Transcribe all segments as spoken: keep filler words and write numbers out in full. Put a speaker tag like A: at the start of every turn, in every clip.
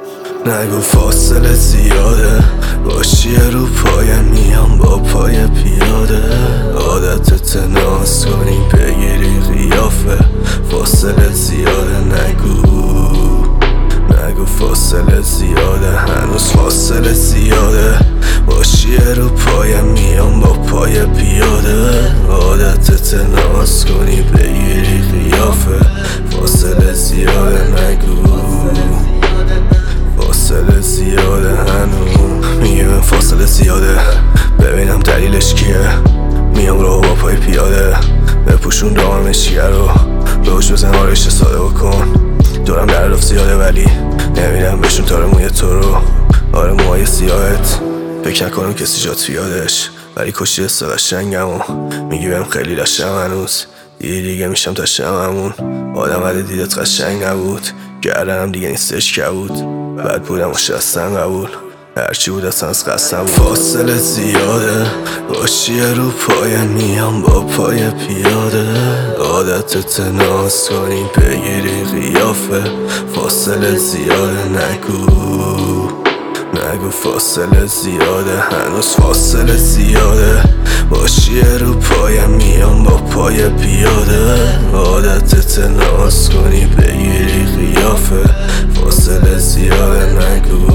A: نگو فاصله زیاده، باشی رو پای میام با پای پیاده. عادتت ناز کنی بگیری قیافه، فاصله زیاده. نگو نگو فاصله زیاده، هنوز فاصله زیاده. باشی رو پای میام با پای پیاده. عادتت ناز کنی بگیری قیافه، فاصله زیاده. نگو فاصله زیاده، هنوز میگه من فاصله زیاده. ببینم دلیلش کیه، میام رو با پای پیاده. بپوشون دامم شیه رو روش بزن، آرش ساده بکن. دورم در رفت زیاده ولی نمیدم بشون تاره موی تو رو. آره موهای سیاهت فکر نکنم کسی جات بیادش، ولی کشتی است قشنگم و میگی بهم خیلی لشم. هنوز دیگه دیگه میشم تا شممون. آدم ولی دیدت قشنگ نبود، گردنم دیگه نیستش کبود. بد بودم و شستم قبول، هرچی بود اصلا از قصد نبود. فاصله زیاده، باشی رو پای میام با پای پیاده. عادتت ناز کنی بگیری قیافه، فاصله زیاده. نگو نگو فاصله زیاده، هنوز فاصله زیاده. باشی رو پای میام با پای پیاده. عادتت ناز کنی بگیری قیافه، فاصله زیاده. نگو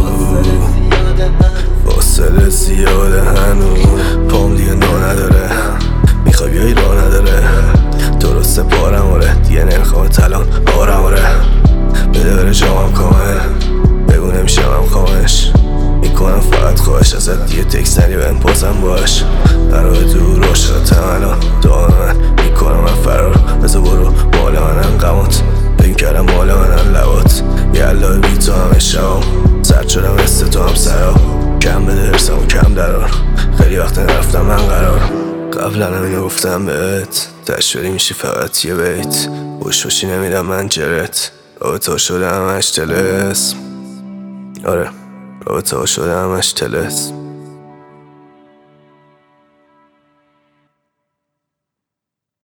A: فاصله زیاده، هنوز پام دیگه نا نداره، میخوای بیایی راه نداره. درسته پارم آره، دیگه نمیخوام تلان آرم آره. بده بره جامم کامل، بگو نمیشم هم خامش. میکنم فقط خواهش ازت، دیگه تکس ندی بهم پازم باش. قرار دور عاشقتم الان، دام من میکنم من فرار. بذار برو مال منم غمات، بگیم کردم مال منم لبات. یلا بی تو همه شبام سرد شدم مثل تو هم سرام. کم بده ارسم و کم درار، خیلی وقت نرفتم من قرار. قبلا همینو گفتم بهت، تشوری میشی فقط یه بیت. بوش باشی نمیدم من جرت، رابطه ها شده همش تلس. آره رابطه ها شده همش تلس.